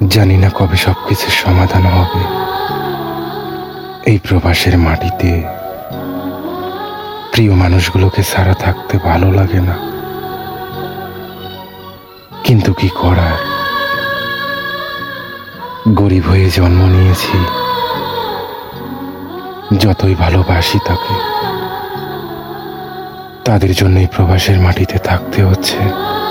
জানি না কবে সবকিছুর সমাধান হবে। এই প্রবাসের মাটিতে প্রিয় মানুষগুলোকে ছাড়া থাকতে ভালো লাগে না, কিন্তু কি করার, গরিব হয়ে জন্ম নিয়েছি। যতই ভালোবাসি তাকে, তাদের জন্যই প্রবাসের মাটিতে থাকতে হচ্ছে।